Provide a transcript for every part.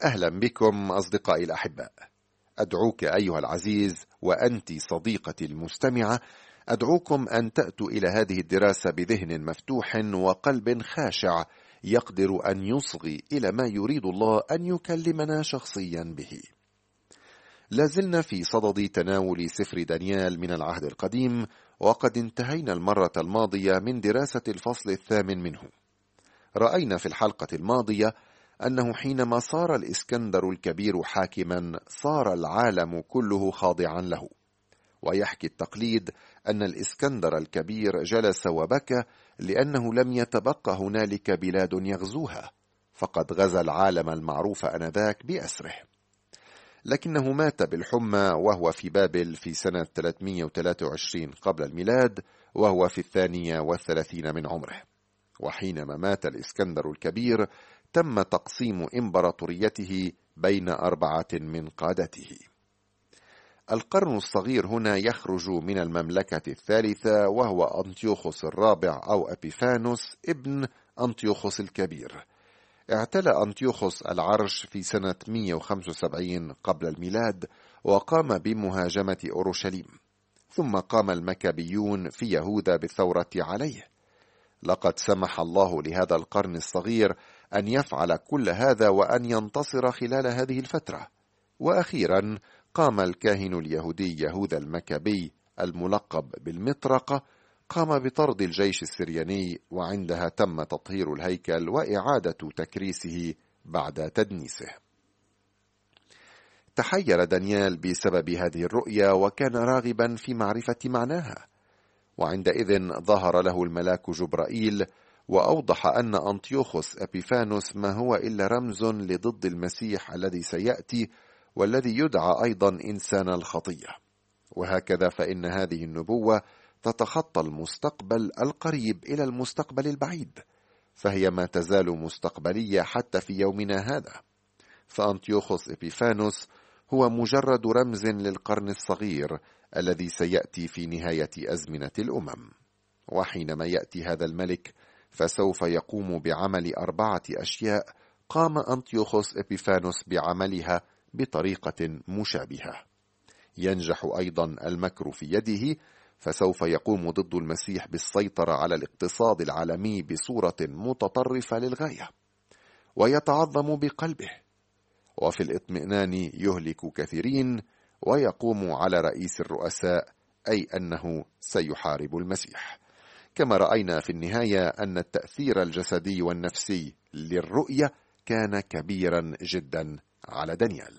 أهلا بكم أصدقائي الأحباء. أدعوك أيها العزيز وأنت صديقتي المستمعة، أدعوكم أن تأتوا إلى هذه الدراسة بذهن مفتوح وقلب خاشع يقدر أن يصغي إلى ما يريد الله أن يكلمنا شخصيا به. لازلنا في صدد تناول سفر دانيال من العهد القديم، وقد انتهينا المرة الماضية من دراسة الفصل 8 منه. رأينا في الحلقة الماضية أنه حينما صار الإسكندر الكبير حاكما صار العالم كله خاضعا له، ويحكي التقليد أن الإسكندر الكبير جلس وبكى لأنه لم يتبقى هنالك بلاد يغزوها، فقد غزا العالم المعروف آنذاك بأسره. لكنه مات بالحمى وهو في بابل في سنة 323 قبل الميلاد، وهو في 32 من عمره. وحينما مات الإسكندر الكبير تم تقسيم إمبراطوريته بين 4 من قادته. القرن الصغير هنا يخرج من المملكة الثالثة، وهو أنطيوخوس الرابع أو أبيفانوس ابن أنطيوخوس الكبير. اعتلى أنطيوخوس العرش في سنة 175 قبل الميلاد، وقام بمهاجمة أورشليم. ثم قام المكابيون في يهوذا بالثورة عليه. لقد سمح الله لهذا القرن الصغير أن يفعل كل هذا وأن ينتصر خلال هذه الفترة. وأخيرا قام الكاهن اليهودي يهوذا المكابي الملقب بالمطرقة، قام بطرد الجيش السرياني، وعندها تم تطهير الهيكل وإعادة تكريسه بعد تدنيسه. تحير دانيال بسبب هذه الرؤيا، وكان راغبا في معرفة معناها. وعندئذ ظهر له الملاك جبرائيل وأوضح أن أنطيوخوس أبيفانوس ما هو إلا رمز لضد المسيح الذي سيأتي، والذي يدعى أيضا إنسان الخطية. وهكذا فإن هذه النبوة تتخطى المستقبل القريب إلى المستقبل البعيد، فهي ما تزال مستقبلية حتى في يومنا هذا. فأنطيوخوس إبيفانوس هو مجرد رمز للقرن الصغير الذي سيأتي في نهاية أزمنة الأمم. وحينما يأتي هذا الملك فسوف يقوم بعمل 4 أشياء قام أنطيوخوس إبيفانوس بعملها بطريقة مشابهة. ينجح أيضا المكر في يده، فسوف يقوم ضد المسيح بالسيطرة على الاقتصاد العالمي بصورة متطرفة للغاية، ويتعظم بقلبه، وفي الاطمئنان يهلك كثيرين، ويقوم على رئيس الرؤساء، أي أنه سيحارب المسيح. كما رأينا في النهاية أن التأثير الجسدي والنفسي للرؤية كان كبيرا جدا على دانيال.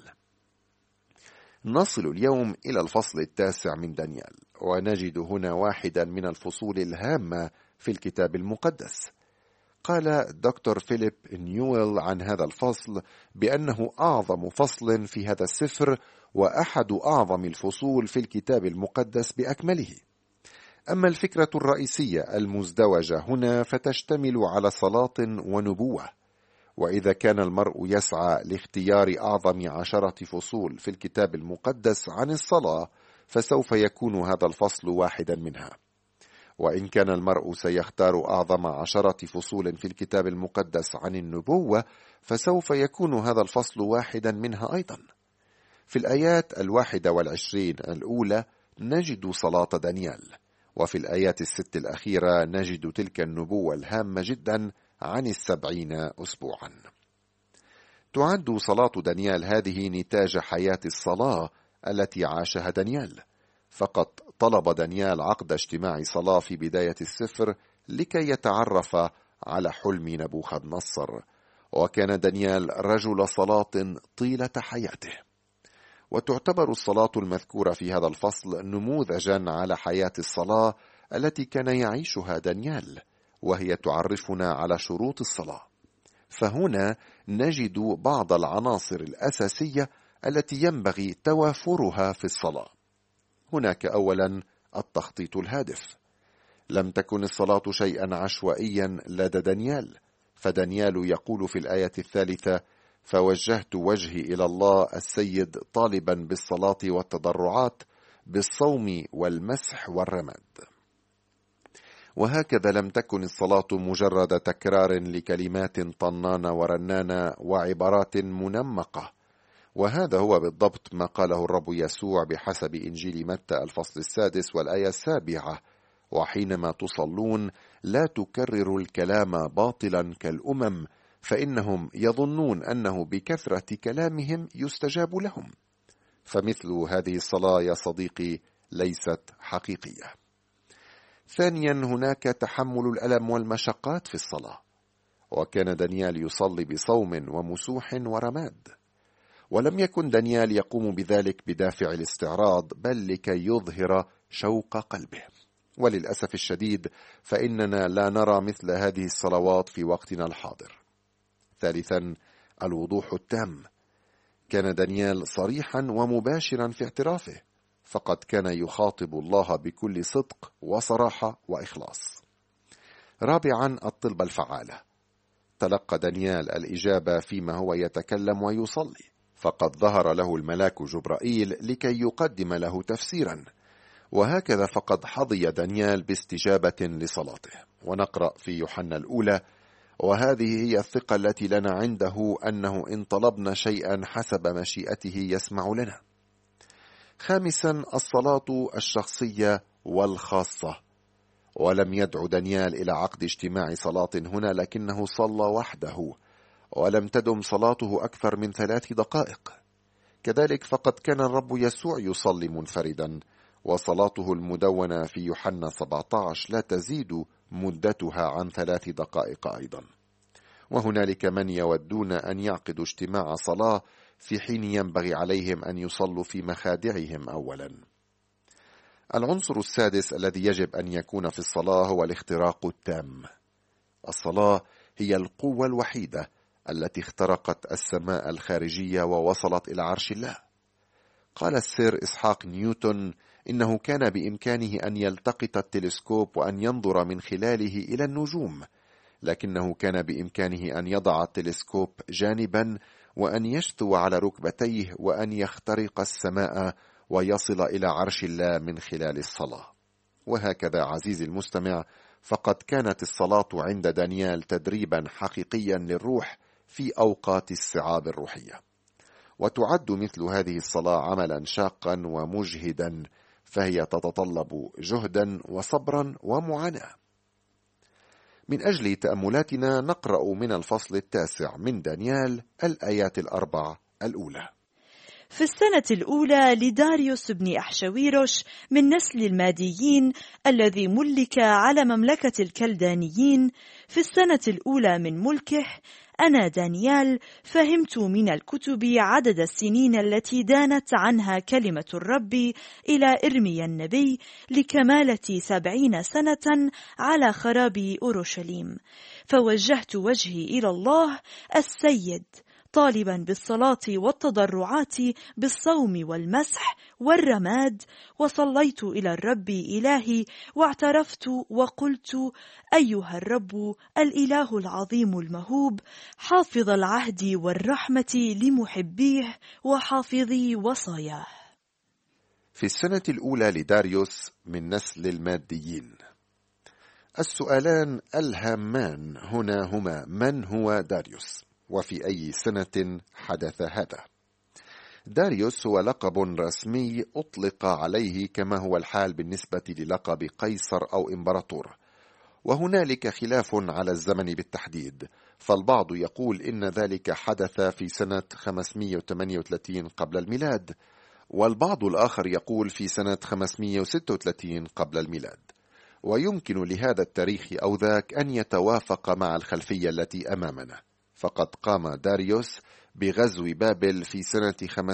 نصل اليوم إلى الفصل 9 من دانيال، ونجد هنا واحدا من الفصول الهامة في الكتاب المقدس. قال دكتور فيليب نيويل عن هذا الفصل بأنه أعظم فصل في هذا السفر، وأحد أعظم الفصول في الكتاب المقدس بأكمله. أما الفكرة الرئيسية المزدوجة هنا فتشتمل على صلاة ونبوة. وإذا كان المرء يسعى لاختيار أعظم 10 فصول في الكتاب المقدس عن الصلاة، فسوف يكون هذا الفصل واحدا منها. وإن كان المرء سيختار أعظم 10 فصول في الكتاب المقدس عن النبوة، فسوف يكون هذا الفصل واحدا منها أيضا. في الآيات 21 الأولى نجد صلاة دانيال، وفي الآيات 6 الأخيرة نجد تلك النبوة الهامة جدا عن 70 أسبوعا. تعد صلاة دانيال هذه نتاج حياة الصلاة التي عاشها دانيال. فقد طلب دانيال عقد اجتماع صلاة في بداية السفر لكي يتعرف على حلم نبوخذ نصر، وكان دانيال رجل صلاة طيلة حياته. وتعتبر الصلاة المذكورة في هذا الفصل نموذجا على حياة الصلاة التي كان يعيشها دانيال، وهي تعرفنا على شروط الصلاة. فهنا نجد بعض العناصر الأساسية التي ينبغي توافرها في الصلاة. هناك أولا التخطيط الهادف. لم تكن الصلاة شيئا عشوائيا لدى دانيال، فدانيال يقول في الآية 3: فوجهت وجهي إلى الله السيد طالبا بالصلاة والتضرعات بالصوم والمسح والرمد. وهكذا لم تكن الصلاة مجرد تكرار لكلمات طنانة ورنانة وعبارات منمقة. وهذا هو بالضبط ما قاله الرب يسوع بحسب إنجيل متى الفصل 6 والآية 7: وحينما تصلون لا تكرروا الكلام باطلا كالأمم، فإنهم يظنون أنه بكثرة كلامهم يستجاب لهم. فمثل هذه الصلاة يا صديقي ليست حقيقية. ثانيا، هناك تحمل الألم والمشقات في الصلاة، وكان دانيال يصلي بصوم ومسوح ورماد، ولم يكن دانيال يقوم بذلك بدافع الاستعراض، بل لكي يظهر شوق قلبه. وللأسف الشديد فإننا لا نرى مثل هذه الصلوات في وقتنا الحاضر. ثالثا، الوضوح التام. كان دانيال صريحا ومباشرا في اعترافه، فقد كان يخاطب الله بكل صدق وصراحة وإخلاص. رابعا، الطلبة الفعالة. تلقى دانيال الإجابة فيما هو يتكلم ويصلي، فقد ظهر له الملاك جبرائيل لكي يقدم له تفسيرا، وهكذا فقد حظي دانيال باستجابة لصلاته. ونقرأ في يوحنا الأولى: وهذه هي الثقة التي لنا عنده، أنه إن طلبنا شيئا حسب مشيئته يسمع لنا. خامسا، الصلاة الشخصية والخاصة. ولم يدعو دانيال إلى عقد اجتماع صلاة هنا، لكنه صلى وحده، ولم تدم صلاته أكثر من 3 دقائق. كذلك فقد كان الرب يسوع يصلي منفردا، وصلاته المدونة في يوحنا 17 لا تزيد مدتها عن 3 دقائق أيضا. وهنالك من يودون أن يعقدوا اجتماع صلاة في حين ينبغي عليهم أن يصلوا في مخادعهم أولا. العنصر السادس الذي يجب أن يكون في الصلاة هو الاختراق التام. الصلاة هي القوة الوحيدة التي اخترقت السماء الخارجية ووصلت إلى عرش الله. قال السير إسحاق نيوتن إنه كان بإمكانه أن يلتقط التلسكوب وأن ينظر من خلاله إلى النجوم، لكنه كان بإمكانه أن يضع التلسكوب جانبا وأن يشتو على ركبتيه وأن يخترق السماء ويصل إلى عرش الله من خلال الصلاة. وهكذا عزيزي المستمع، فقد كانت الصلاة عند دانيال تدريبا حقيقيا للروح في أوقات الصعاب الروحية، وتعد مثل هذه الصلاة عملا شاقا ومجهدا، فهي تتطلب جهدا وصبرا ومعاناة. من أجل تأملاتنا نقرأ من الفصل 9 من دانيال الآيات 4 الأولى. في السنة الأولى لداريوس بن أحشويروش من نسل الماديين الذي ملك على مملكة الكلدانيين، في السنة الأولى من ملكه، أنا دانيال فهمت من الكتب عدد السنين التي دانت عنها كلمة الرب إلى إرميا النبي لكمالة 70 سنة على خراب أورشليم، فوجهت وجهي إلى الله السيد طالبا بالصلاة والتضرعات بالصوم والمسح والرماد، وصليت إلى الرب إلهي واعترفت وقلت: أيها الرب الإله العظيم المهوب، حافظ العهد والرحمة لمحبيه وحافظي وصاياه. في السنة الأولى لداريوس من نسل الماديين. السؤالان الهامان هنا هما: من هو داريوس؟ وفي أي سنة حدث هذا؟ داريوس هو لقب رسمي أطلق عليه، كما هو الحال بالنسبة للقب قيصر أو إمبراطور، وهنالك خلاف على الزمن بالتحديد، فالبعض يقول إن ذلك حدث في سنة 538 قبل الميلاد، والبعض الآخر يقول في سنة 536 قبل الميلاد. ويمكن لهذا التاريخ أو ذاك أن يتوافق مع الخلفية التي أمامنا، فقد قام داريوس بغزو بابل في سنة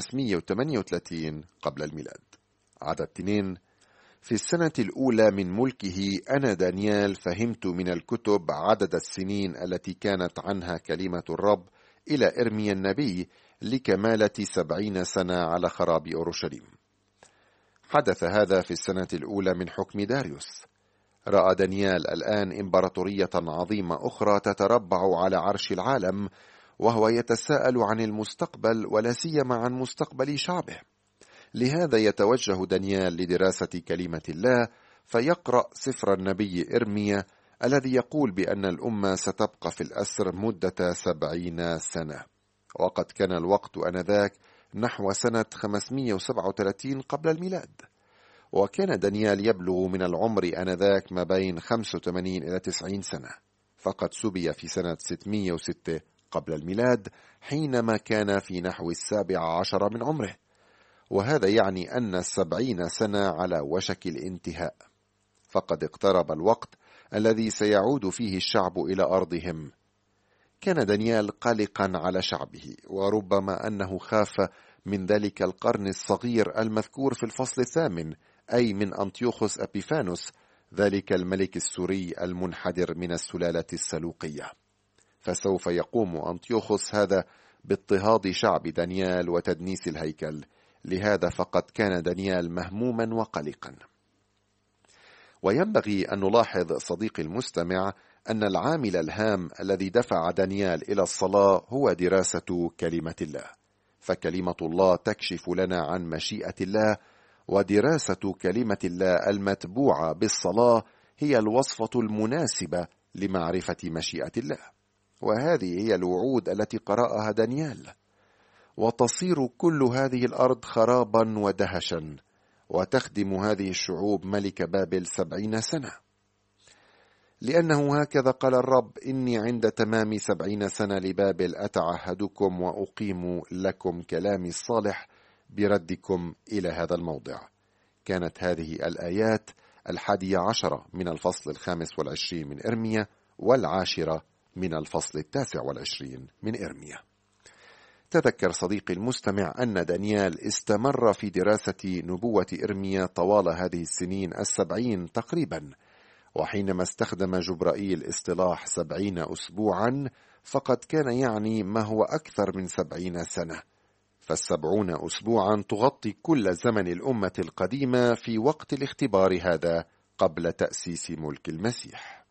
538 قبل الميلاد. عدد 2: في السنة الأولى من ملكه أنا دانيال فهمت من الكتب عدد السنين التي كانت عنها كلمة الرب إلى إرميا النبي لكمالة 70 سنة على خراب أورشليم. حدث هذا في السنة الأولى من حكم داريوس. رأى دانيال الآن إمبراطورية عظيمة أخرى تتربع على عرش العالم، وهو يتساءل عن المستقبل ولا سيما عن مستقبل شعبه. لهذا يتوجه دانيال لدراسة كلمة الله، فيقرأ سفر النبي إرميا الذي يقول بأن الأمة ستبقى في الأسر مدة 70 سنة، وقد كان الوقت آنذاك نحو سنة 537 قبل الميلاد. وكان دانيال يبلغ من العمر آنذاك ما بين 85 إلى 90 سنة، فقد سبي في سنة 606 قبل الميلاد حينما كان في نحو 17 من عمره، وهذا يعني أن 70 سنة على وشك الانتهاء، فقد اقترب الوقت الذي سيعود فيه الشعب إلى أرضهم. كان دانيال قلقا على شعبه، وربما أنه خاف من ذلك القرن الصغير المذكور في الفصل 8، أي من أنطيوخوس أبيفانوس، ذلك الملك السوري المنحدر من السلالة السلوقية. فسوف يقوم أنطيوخوس هذا باضطهاد شعب دانيال وتدنيس الهيكل، لهذا فقد كان دانيال مهموما وقلقا. وينبغي أن نلاحظ صديقي المستمع أن العامل الهام الذي دفع دانيال إلى الصلاة هو دراسة كلمة الله، فكلمة الله تكشف لنا عن مشيئة الله، ودراسة كلمة الله المتبوعة بالصلاة هي الوصفة المناسبة لمعرفة مشيئة الله. وهذه هي الوعود التي قرأها دانيال: وتصير كل هذه الأرض خرابا ودهشا، وتخدم هذه الشعوب ملك بابل 70 سنة، لأنه هكذا قال الرب: إني عند تمام 70 سنة لبابل أتعهدكم وأقيم لكم كلامي الصالح بردكم إلى هذا الموضع. كانت هذه الآيات 11 من الفصل 25 من إرميا، 10 من الفصل 29 من إرميا. تذكر صديقي المستمع أن دانيال استمر في دراسة نبوة إرميا طوال هذه السنين 70 تقريبا، وحينما استخدم جبرائيل اصطلاح 70 أسبوعا فقد كان يعني ما هو أكثر من 70 سنة، ف70 أسبوعا تغطي كل زمن الأمة القديمة في وقت الاختبار هذا قبل تأسيس ملك المسيح.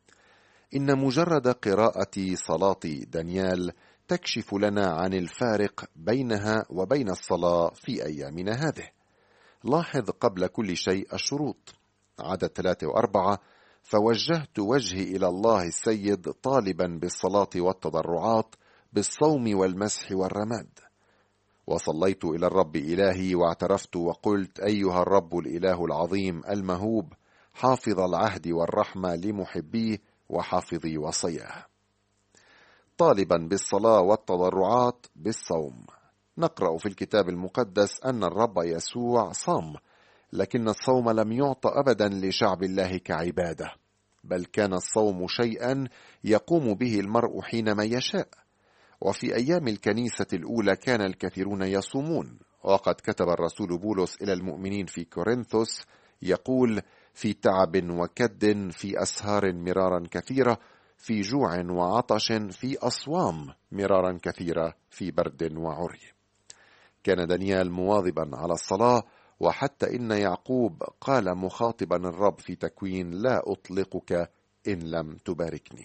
إن مجرد قراءة صلاة دانيال تكشف لنا عن الفارق بينها وبين الصلاة في أيامنا هذه. لاحظ قبل كل شيء الشروط. عدد 3 و4: فوجهت وجهي إلى الله السيد طالبا بالصلاة والتضرعات بالصوم والمسح والرماد، وصليت إلى الرب إلهي واعترفت وقلت: أيها الرب الإله العظيم المهوب، حافظ العهد والرحمة لمحبيه وحافظي وصياه. طالبا بالصلاة والتضرعات بالصوم. نقرأ في الكتاب المقدس أن الرب يسوع صام، لكن الصوم لم يعطى أبدا لشعب الله كعبادة، بل كان الصوم شيئا يقوم به المرء حينما يشاء. وفي أيام الكنيسة الأولى كان الكثيرون يصومون، وقد كتب الرسول بولس إلى المؤمنين في كورنثوس يقول: في تعب وكد، في أسهار مرارا كثيرة، في جوع وعطش، في أصوام مرارا كثيرة، في برد وعري. كان دانيال مواظبا على الصلاة، وحتى إن يعقوب قال مخاطبا الرب في تكوين: لا أطلقك إن لم تباركني.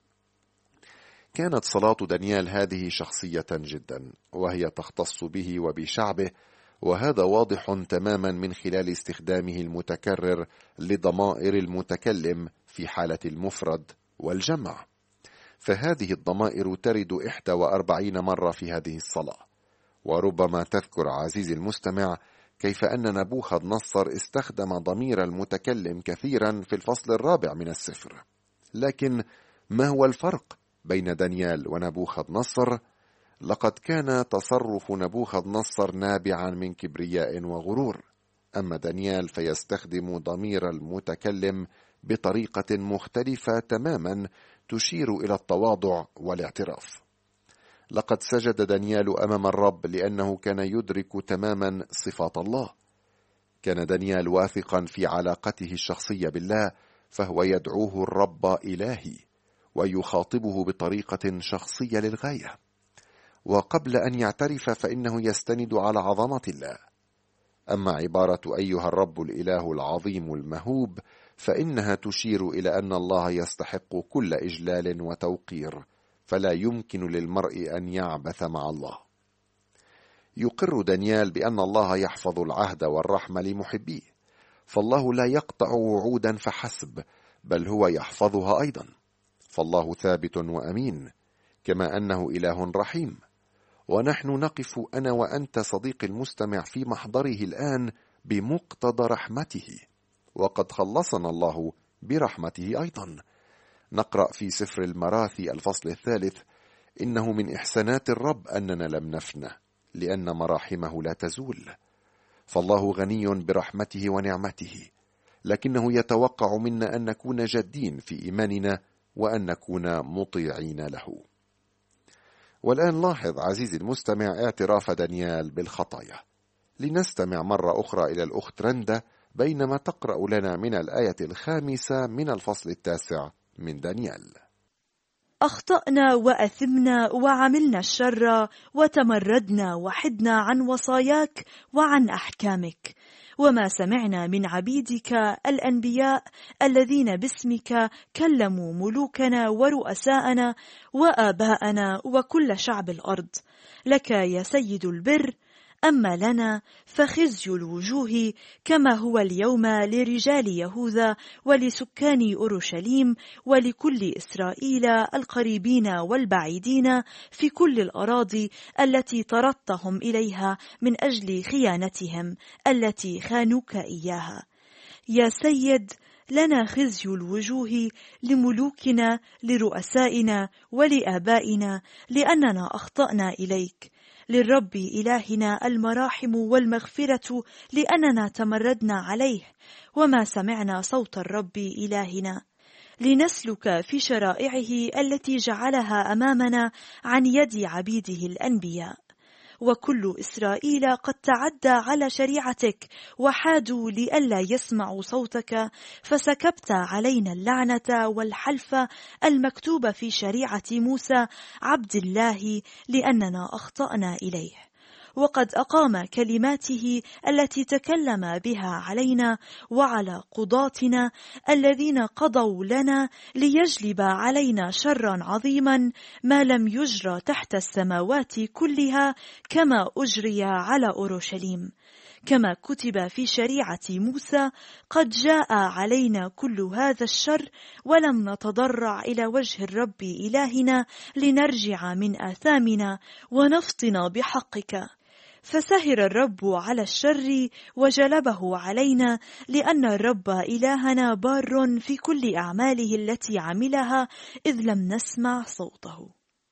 كانت صلاة دانيال هذه شخصية جدا، وهي تختص به وبشعبه، وهذا واضح تماما من خلال استخدامه المتكرر لضمائر المتكلم في حالة المفرد والجمع. فهذه الضمائر ترد 41 مرة في هذه الصلاة. وربما تذكر عزيزي المستمع كيف أن نبوخذ نصر استخدم ضمير المتكلم كثيرا في الفصل 4 من السفر. لكن ما هو الفرق بين دانيال ونبوخذ نصر؟ لقد كان تصرف نبوخذ نصر نابعا من كبرياء وغرور، أما دانيال فيستخدم ضمير المتكلم بطريقة مختلفة تماما تشير إلى التواضع والاعتراف. لقد سجد دانيال أمام الرب لأنه كان يدرك تماما صفات الله. كان دانيال واثقا في علاقته الشخصية بالله، فهو يدعوه الرب إلهي ويخاطبه بطريقة شخصية للغاية. وقبل أن يعترف فإنه يستند على عظمة الله. أما عبارة أيها الرب الإله العظيم المهوب فإنها تشير إلى أن الله يستحق كل إجلال وتوقير، فلا يمكن للمرء أن يعبث مع الله. يقر دانيال بأن الله يحفظ العهد والرحمة لمحبيه، فالله لا يقطع وعودا فحسب، بل هو يحفظها أيضا. فالله ثابت وأمين، كما أنه إله رحيم. ونحن نقف أنا وأنت صديقي المستمع في محضره الآن بمقتضى رحمته، وقد خلصنا الله برحمته أيضا. نقرأ في سفر المراثي الفصل 3: إنه من إحسانات الرب أننا لم نفنى، لأن مراحمه لا تزول. فالله غني برحمته ونعمته، لكنه يتوقع منا أن نكون جادين في إيماننا وأن نكون مطيعين له. والآن لاحظ عزيزي المستمع اعتراف دانيال بالخطايا. لنستمع مرة أخرى إلى الأخت رندا بينما تقرأ لنا من الآية 5 من الفصل 9 من دانيال. أخطأنا وأثمنا وعملنا الشر وتمردنا وحدنا عن وصاياك وعن أحكامك، وما سمعنا من عبيدك الأنبياء الذين باسمك كلموا ملوكنا ورؤساءنا وآباءنا وكل شعب الأرض. لك يا سيد البر، أما لنا فخزي الوجوه كما هو اليوم لرجال يهوذا ولسكان أورشليم ولكل إسرائيل القريبين والبعيدين في كل الأراضي التي طردتهم إليها من أجل خيانتهم التي خانوك إياها. يا سيد، لنا خزي الوجوه لملوكنا لرؤسائنا ولآبائنا، لأننا أخطأنا إليك. للرب إلهنا المراحم والمغفرة، لأننا تمردنا عليه وما سمعنا صوت الرب إلهنا، لنسلك في شرائعه التي جعلها أمامنا عن يد عبيده الأنبياء. وكل إسرائيل قد تعدى على شريعتك وحادوا لئلا يسمعوا صوتك، فسكبت علينا اللعنة والحلف المكتوبة في شريعة موسى عبد الله، لأننا أخطأنا إليه. وقد أقام كلماته التي تكلم بها علينا وعلى قضاتنا الذين قضوا لنا، ليجلب علينا شرا عظيما ما لم يجرى تحت السماوات كلها، كما أجري على أورشليم. كما كتب في شريعة موسى: قد جاء علينا كل هذا الشر ولم نتضرع إلى وجه الرب إلهنا لنرجع من آثامنا ونفطن بحقك. فسهر الرب على الشر وجلبه علينا، لأن الرب إلهنا بار في كل أعماله التي عملها، إذ لم نسمع صوته.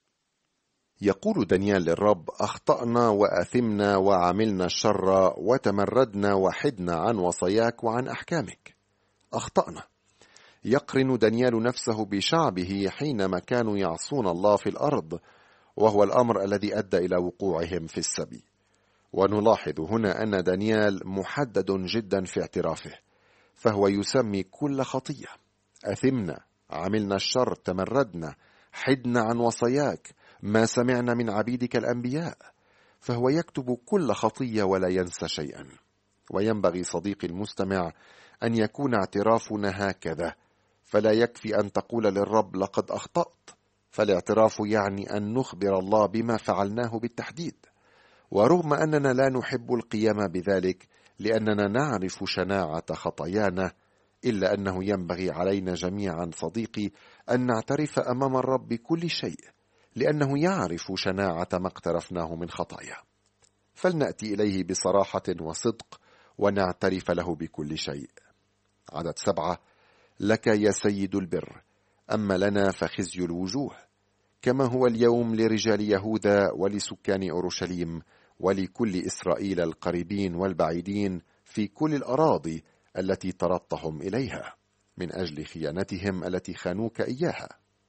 يقول دانيال للرب: أخطأنا وأثمنا وعملنا الشر وتمردنا وحدنا عن وصاياك وعن أحكامك. أخطأنا. يقرن دانيال نفسه بشعبه حينما كانوا يعصون الله في الأرض، وهو الأمر الذي أدى إلى وقوعهم في السبي. ونلاحظ هنا أن دانيال محدد جدا في اعترافه، فهو يسمي كل خطية: أثمنا، عملنا الشر، تمردنا، حدنا عن وصاياك، ما سمعنا من عبيدك الأنبياء. فهو يكتب كل خطية ولا ينسى شيئا. وينبغي صديقي المستمع أن يكون اعترافنا هكذا، فلا يكفي أن تقول للرب لقد أخطأت، فالاعتراف يعني أن نخبر الله بما فعلناه بالتحديد. ورغم أننا لا نحب القيام بذلك لأننا نعرف شناعة خطايانا، إلا أنه ينبغي علينا جميعا صديقي أن نعترف أمام الرب بكل شيء، لأنه يعرف شناعة ما اقترفناه من خطايا. فلنأتي إليه بصراحة وصدق ونعترف له بكل شيء. عدد 7: لك يا سيد البر، أما لنا فخزي الوجوه كما هو اليوم لرجال يهوذا ولسكان أورشليم ولكل إسرائيل القريبين والبعيدين في كل الأراضي التي طردتهم إليها من أجل خيانتهم التي خانوك إياها.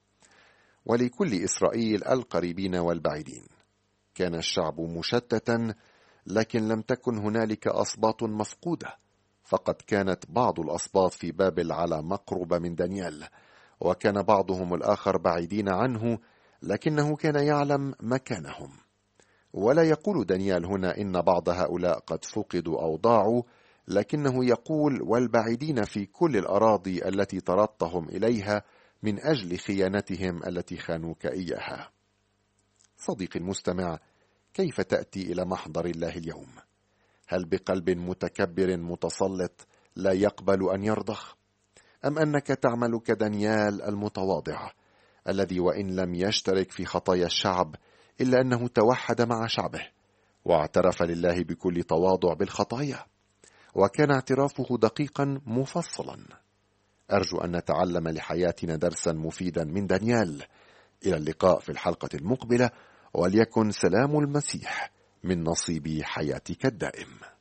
ولكل إسرائيل القريبين والبعيدين. كان الشعب مشتتا، لكن لم تكن هنالك أسباط مفقودة، فقد كانت بعض الأسباط في بابل على مقرب من دانيال، وكان بعضهم الآخر بعيدين عنه، لكنه كان يعلم مكانهم. ولا يقول دانيال هنا إن بعض هؤلاء قد فقدوا أو ضاعوا، لكنه يقول والبعيدين في كل الأراضي التي طردتهم إليها من أجل خيانتهم التي خانوك إياها. صديقي المستمع، كيف تأتي إلى محضر الله اليوم؟ هل بقلب متكبر متسلط لا يقبل أن يرضخ؟ أم أنك تعمل كدانيال المتواضع الذي وإن لم يشترك في خطايا الشعب إلا أنه توحد مع شعبه واعترف لله بكل تواضع بالخطايا، وكان اعترافه دقيقا مفصلا؟ أرجو أن نتعلم لحياتنا درسا مفيدا من دانيال. إلى اللقاء في الحلقة المقبلة، وليكن سلام المسيح من نصيب حياتك الدائم.